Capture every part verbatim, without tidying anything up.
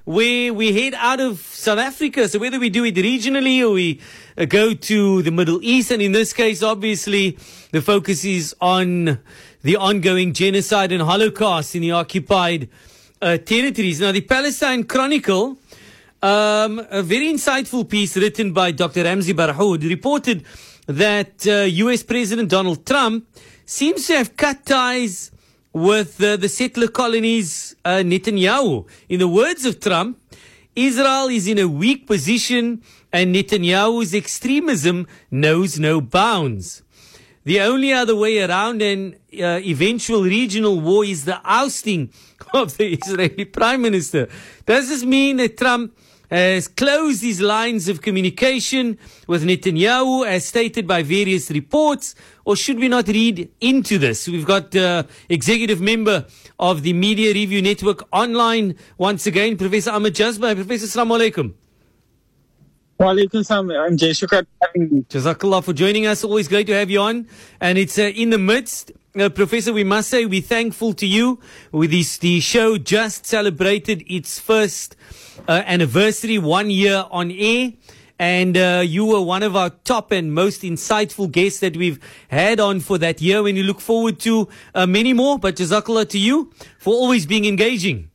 where we head out of South Africa. So whether we do it regionally or we uh, go to the Middle East, and in this case, obviously, the focus is on the ongoing genocide and Holocaust in the occupied uh, territories. Now, the Palestine Chronicle, um, a very insightful piece written by Doctor Ramzi Barhoud, reported that uh, U S President Donald Trump seems to have cut ties with uh, the settler colonies, uh, Netanyahu. In the words of Trump, Israel is in a weak position and Netanyahu's extremism knows no bounds. The only other way around an uh, eventual regional war is the ousting of the Israeli Prime Minister. Does this mean that Trump has closed his lines of communication with Netanyahu, as stated by various reports, or should we not read into this? We've got uh, executive member of the Media Review Network online once again, Professor Ahmed Jazba. Professor, assalamu alaikum. Wa alaikum salam. I'm Jay. Shukran for having me. Jazakallah for joining us. Always great to have you on. And it's uh, in the midst. Uh, Professor, we must say we're thankful to you. With this, the show just celebrated its first uh, anniversary, one year on air. And uh, you were one of our top and most insightful guests that we've had on for that year. And we look forward to uh, many more. But Jazakallah to you for always being engaging.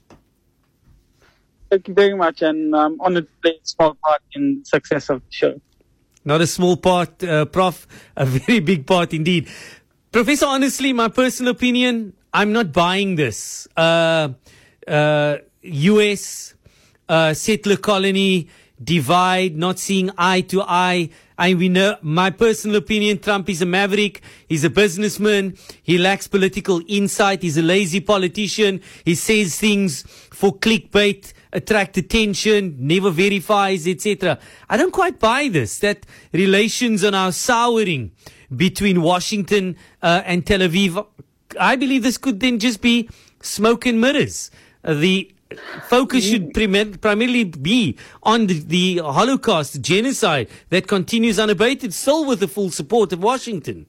Thank you very much. And I'm um, honored to play a small part in the success of the show. Not a small part, uh, Prof A very big part indeed. Professor, honestly, my personal opinion, I'm not buying this. Uh, uh, U S uh, settler colony divide, not seeing eye to eye. I we know my personal opinion, Trump is a maverick. He's a businessman. He lacks political insight. He's a lazy politician. He says things for clickbait, attract attention, never verifies, et cetera. I don't quite buy this, that relations are now souring between Washington uh, and Tel Aviv. I believe this could then just be smoke and mirrors. Uh, the focus should prim- primarily be on the, the Holocaust, genocide that continues unabated, still with the full support of Washington.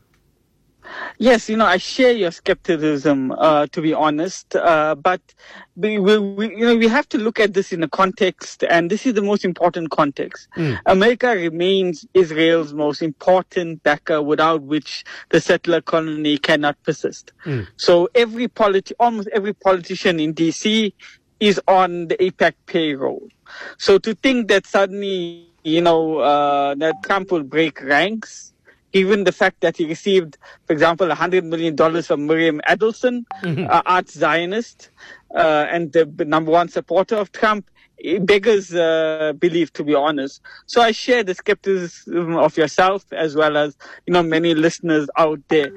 Yes, you know, I share your skepticism, uh, to be honest, uh, but we, we, we, you know, we have to look at this in a context, and this is the most important context. Mm. America remains Israel's most important backer, without which the settler colony cannot persist. Mm. So every politi- almost every politician in D C is on the AIPAC payroll. So to think that suddenly, you know, uh, that Trump will break ranks, given the fact that he received, for example, one hundred million dollars from Miriam Adelson, mm-hmm. uh, arch Zionist, uh, and the number one supporter of Trump, it beggars uh, belief, to be honest. So I share the skepticism of yourself as well as, you know, many listeners out there.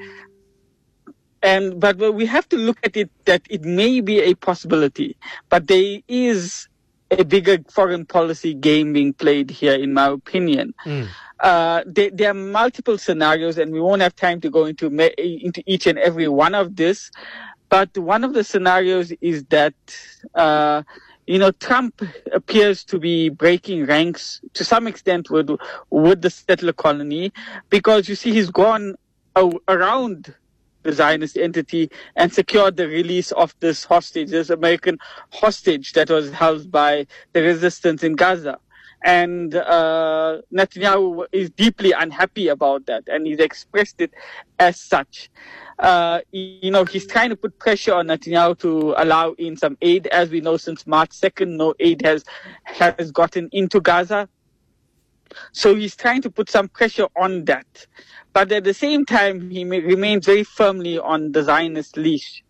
And but we have to look at it that it may be a possibility, but there is a bigger foreign policy game being played here, in my opinion. Mm. Uh, there, there are multiple scenarios, and we won't have time to go into me, into each and every one of this. But one of the scenarios is that, uh, you know, Trump appears to be breaking ranks to some extent with with the settler colony, because you see he's gone uh, around the Zionist entity and secured the release of this hostage, this American hostage that was held by the resistance in Gaza. And uh, Netanyahu is deeply unhappy about that, and he's expressed it as such. Uh, you know, he's trying to put pressure on Netanyahu to allow in some aid. As we know, since March second, no aid has has gotten into Gaza. So he's trying to put some pressure on that. But at the same time, he may, remains very firmly on the Zionist leash.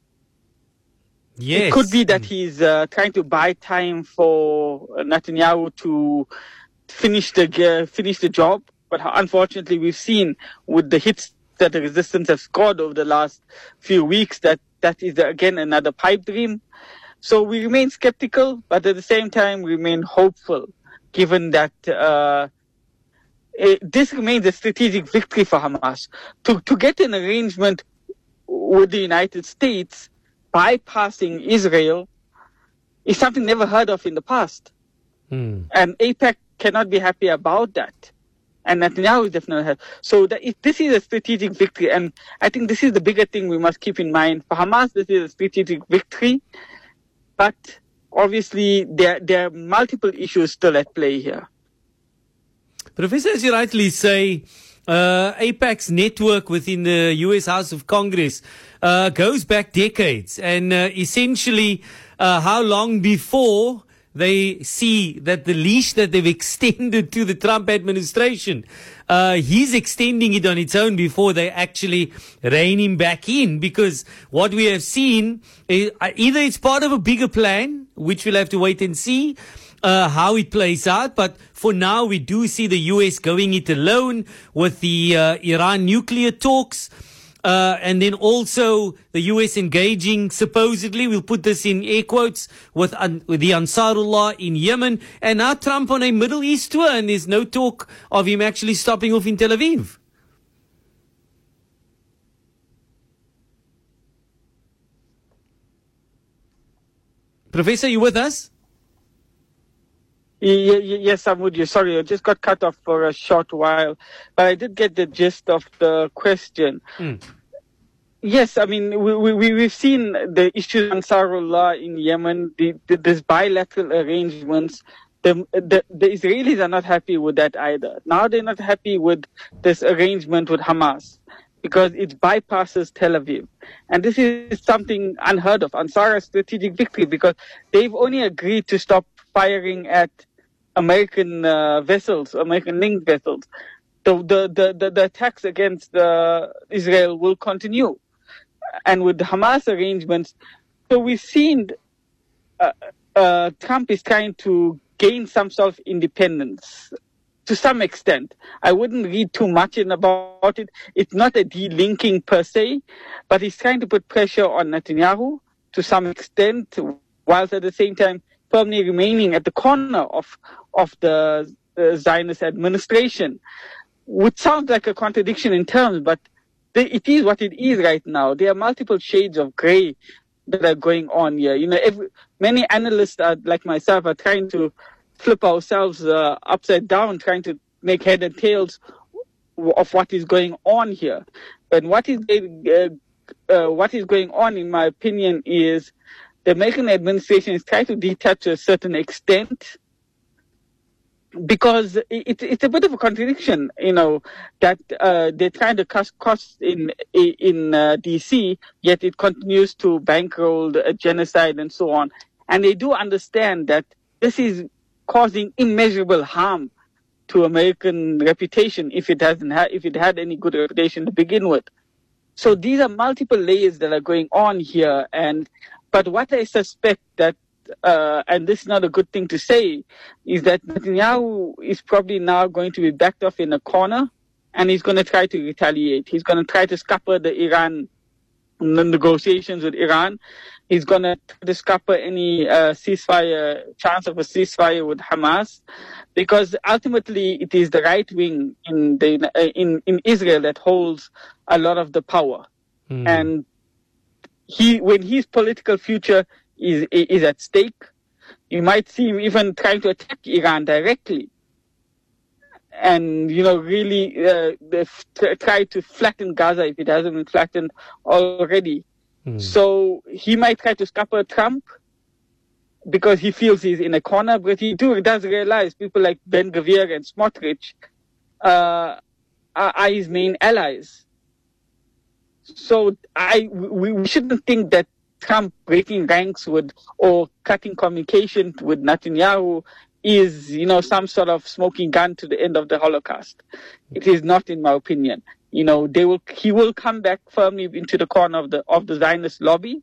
Yes. It could be that he's uh, trying to buy time for Netanyahu to finish the uh, finish the job. But unfortunately, we've seen with the hits that the resistance has scored over the last few weeks that that is, again, another pipe dream. So we remain skeptical, but at the same time, remain hopeful, given that uh, it, this remains a strategic victory for Hamas. To, to get an arrangement with the United States bypassing Israel is something never heard of in the past. Hmm. And AIPAC cannot be happy about that. And Netanyahu is definitely happy. So that if this is a strategic victory, and I think this is the bigger thing we must keep in mind. For Hamas, this is a strategic victory, but obviously there, there are multiple issues still at play here. Professor, as you rightly say, uh, AIPAC's network within the U S House of Congress uh, goes back decades, and uh, essentially uh, how long before they see that the leash that they've extended to the Trump administration, uh, he's extending it on its own before they actually rein him back in. Because what we have seen is uh, either it's part of a bigger plan, which we'll have to wait and see uh, how it plays out. But for now, we do see the U S going it alone with the uh, Iran nuclear talks. Uh, and then also the U S engaging, supposedly, we'll put this in air quotes, with, un- with the Ansarullah in Yemen. And now Trump on a Middle East tour, and there's no talk of him actually stopping off in Tel Aviv. Professor, you with us? Yes, I'm with you. Sorry, I just got cut off for a short while, but I did get the gist of the question. Mm. Yes, I mean, we, we, we've seen the issues on Ansarullah in Yemen, the, the, this bilateral arrangements. The, the, the Israelis are not happy with that either. Now they're not happy with this arrangement with Hamas because it bypasses Tel Aviv. And this is something unheard of. Ansar's strategic victory, because they've only agreed to stop firing at American uh, vessels, American linked vessels. So the, the, the, the attacks against uh, Israel will continue. And with the Hamas arrangements, so we've seen uh, uh, Trump is trying to gain some sort of independence to some extent. I wouldn't read too much in about it. It's not a delinking per se, but he's trying to put pressure on Netanyahu to some extent, whilst at the same time firmly remaining at the corner of of the uh, Zionist administration, which sounds like a contradiction in terms, but they, it is what it is right now. There are multiple shades of grey that are going on here. You know, every, many analysts are, like myself, are trying to flip ourselves uh, upside down, trying to make head and tails of what is going on here. And what is uh, uh, what is going on, in my opinion, is the American administration is trying to detach to a certain extent, because it, it's a bit of a contradiction, you know, that uh, they're trying to cut costs in in uh, D C, yet it continues to bankroll the genocide and so on. And they do understand that this is causing immeasurable harm to American reputation if it hasn't ha- if it had any good reputation to begin with. So these are multiple layers that are going on here, and but what I suspect that. Uh, and this is not a good thing to say, is that Netanyahu is probably now going to be backed off in a corner, and he's going to try to retaliate. He's going to try to scupper the Iran the negotiations with Iran. He's going to try to scupper any uh, ceasefire, chance of a ceasefire with Hamas, because ultimately it is the right wing in the uh, in in Israel that holds a lot of the power, mm. and he when his political future is is at stake, you might see him even trying to attack Iran directly, and you know really uh, try to flatten Gaza if it hasn't been flattened already. Mm. So he might try to scupper Trump because he feels he's in a corner, but he too does realize people like Ben Gvir and Smotrich uh, are, are his main allies. So I we, we shouldn't think that Trump breaking ranks with or cutting communication with Netanyahu is, you know, some sort of smoking gun to the end of the Holocaust. It is not, in my opinion. You know, they will he will come back firmly into the corner of the of the Zionist lobby.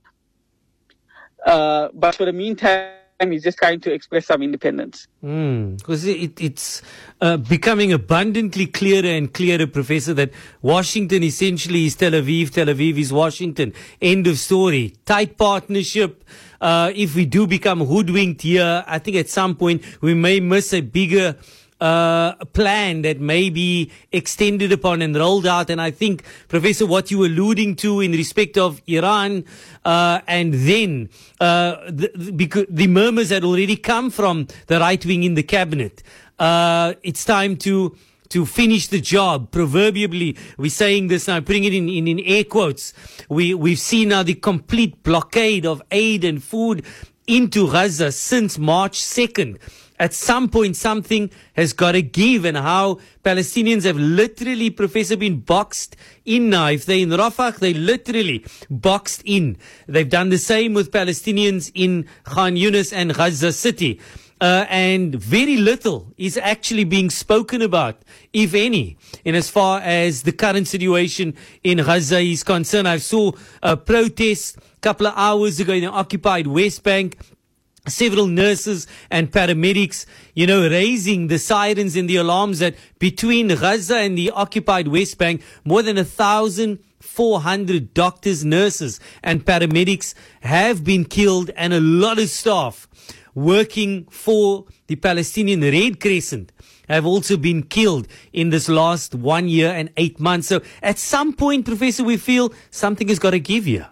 Uh, but for the meantime, he's just trying to express some independence. Because mm, it, it's uh, becoming abundantly clearer and clearer, Professor, that Washington essentially is Tel Aviv, Tel Aviv is Washington. End of story. Tight partnership. Uh, if we do become hoodwinked here, I think at some point we may miss a bigger uh, plan that may be extended upon and rolled out. And I think, Professor, what you were alluding to in respect of Iran, uh, and then, uh, the, the, because the murmurs had already come from the right wing in the cabinet. Uh, it's time to, to finish the job. Proverbially, we're saying this now, putting it in, in, in air quotes. We, we've seen now the complete blockade of aid and food into Gaza since March second. At some point, something has got to give, and how Palestinians have literally, Professor, been boxed in now. If they're in Rafah, they literally boxed in. They've done the same with Palestinians in Khan Yunis and Gaza City. Uh, and very little is actually being spoken about, if any, in as far as the current situation in Gaza is concerned. I saw a protest a couple of hours ago in the occupied West Bank. Several nurses and paramedics, you know, raising the sirens and the alarms that between Gaza and the occupied West Bank, more than one thousand four hundred doctors, nurses and paramedics have been killed, and a lot of staff working for the Palestinian Red Crescent have also been killed in this last one year and eight months. So at some point, Professor, we feel something has got to give here.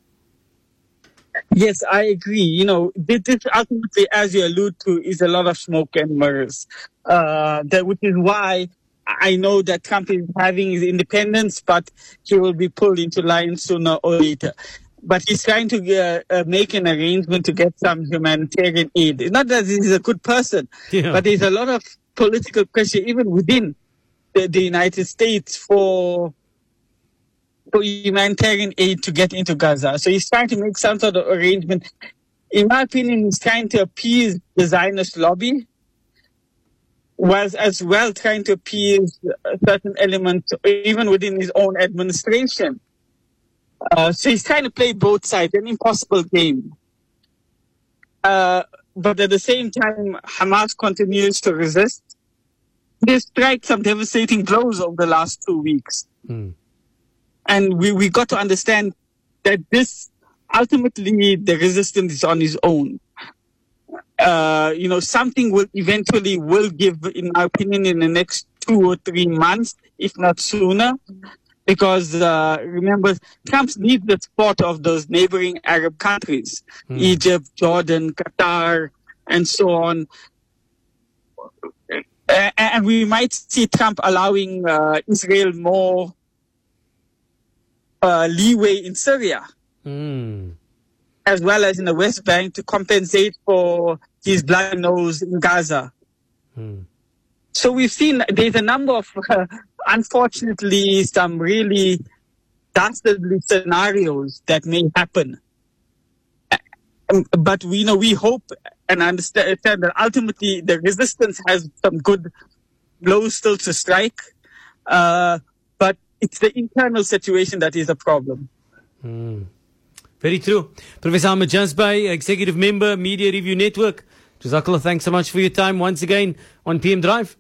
Yes, I agree. You know, this, this ultimately, as you allude to, is a lot of smoke and mirrors. Uh, that, which is why I know that Trump is having his independence, but he will be pulled into line sooner or later. But he's trying to uh, uh, make an arrangement to get some humanitarian aid. It's not that he's a good person, yeah. but there's a lot of political pressure, even within the, the United States, for for humanitarian aid to get into Gaza. So he's trying to make some sort of arrangement. In my opinion, he's trying to appease the Zionist lobby, was as well trying to appease certain elements, even within his own administration. Uh, so he's trying to play both sides, an impossible game. Uh, but at the same time, Hamas continues to resist. They strike some devastating blows over the last two weeks. Mm. And we, we got to understand that this, ultimately, the resistance is on its own. Uh, you know, something will eventually will give, in my opinion, in the next two or three months, if not sooner. Because, uh, remember, Trump needs the support of those neighboring Arab countries, mm. Egypt, Jordan, Qatar, and so on. And we might see Trump allowing uh, Israel more Uh, leeway in Syria, mm. as well as in the West Bank, to compensate for his blind nose in Gaza. Mm. So we've seen there's a number of, uh, unfortunately, some really dastardly scenarios that may happen. Um, but we you know we hope and understand that ultimately the resistance has some good blows still to strike, uh, but it's the internal situation that is a problem. Mm. Very true. Professor Ahmed Jazbai, Executive Member, Media Review Network. Jazakallah, thanks so much for your time once again on P M Drive.